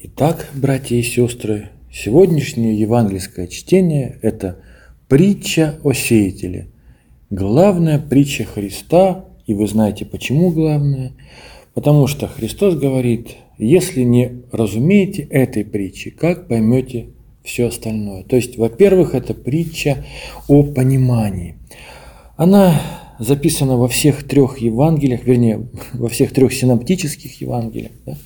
Итак, братья и сестры, сегодняшнее евангельское чтение – это притча о сеятеле. Главная притча Христа, и вы знаете, почему главная? Потому что Христос говорит, если не разумеете этой притчи, как поймете все остальное? То есть, во-первых, это притча о понимании. Она записана во всех трех Евангелиях, вернее, во всех трех синоптических Евангелиях. Да?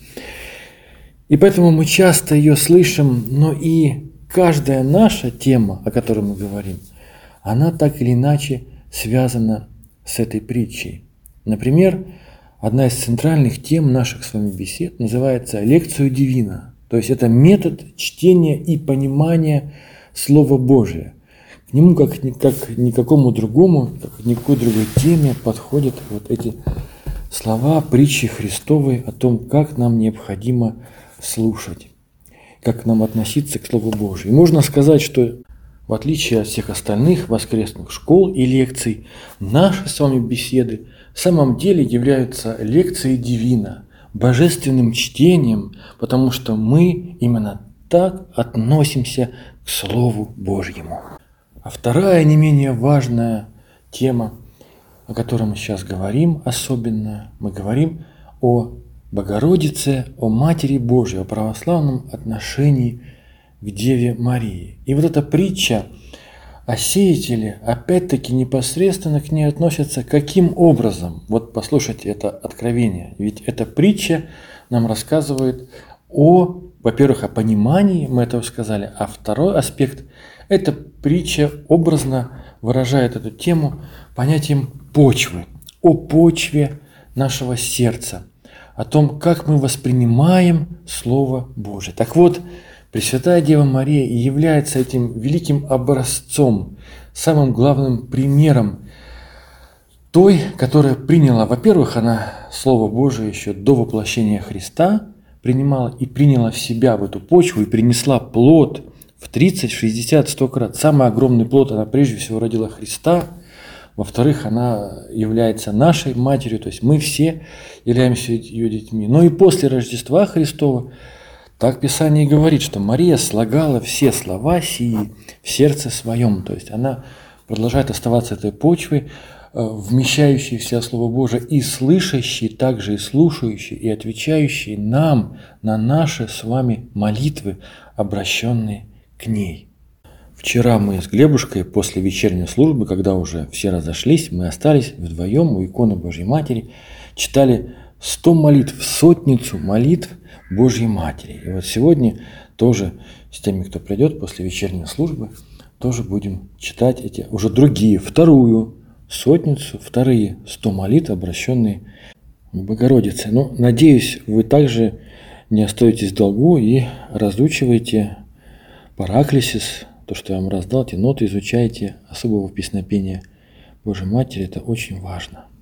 И поэтому мы часто ее слышим, но и каждая наша тема, о которой мы говорим, она так или иначе связана с этой притчей. Например, одна из центральных тем наших с вами бесед называется «Лекцию Дивина». То есть это метод чтения и понимания Слова Божия. К нему, как никакому другому, как никакой другой теме подходят вот эти слова притчи Христовой о том, как нам необходимо слушать, как нам относиться к Слову Божию. И можно сказать, что в отличие от всех остальных воскресных школ и лекций, наши с вами беседы в самом деле являются лекцией Дивина, божественным чтением, потому что мы именно так относимся к Слову Божьему. А вторая, не менее важная тема, о которой мы сейчас говорим особенно, мы говорим о Богородице, о Матери Божией, о православном отношении к Деве Марии. И вот эта притча о сеятеле, опять-таки, непосредственно к ней относится каким образом? Вот послушайте это откровение. Ведь эта притча нам рассказывает во-первых, о понимании, мы этого сказали, а второй аспект – эта притча образно выражает эту тему понятием почвы, о почве нашего сердца, о том, как мы воспринимаем Слово Божие. Так вот, Пресвятая Дева Мария и является этим великим образцом, самым главным примером той, которая приняла, во-первых, она Слово Божие еще до воплощения Христа принимала и приняла в себя в эту почву и принесла плод в 30, 60, 100 крат. Самый огромный плод она прежде всего родила Христа. Во-вторых, она является нашей матерью, то есть мы все являемся ее детьми. Но и после Рождества Христова, так Писание и говорит, что Мария слагала все слова сии в сердце своем. То есть она продолжает оставаться этой почвой, вмещающей в себя Слово Божие, и слышащей, также и слушающей, и отвечающей нам на наши с вами молитвы, обращенные к ней. Вчера мы с Глебушкой после вечерней службы, когда уже все разошлись, мы остались вдвоем у иконы Божьей Матери, читали 100 молитв, сотницу молитв Божьей Матери. И вот сегодня тоже с теми, кто придет после вечерней службы, тоже будем читать эти уже другие, вторую сотницу, вторые 100 молитв, обращенные к Богородице. Ну, надеюсь, вы также не остаетесь в долгу и разучиваете параклисис, то, что я вам раздал, эти ноты изучайте, особого песнопения Божьей Матери, это очень важно.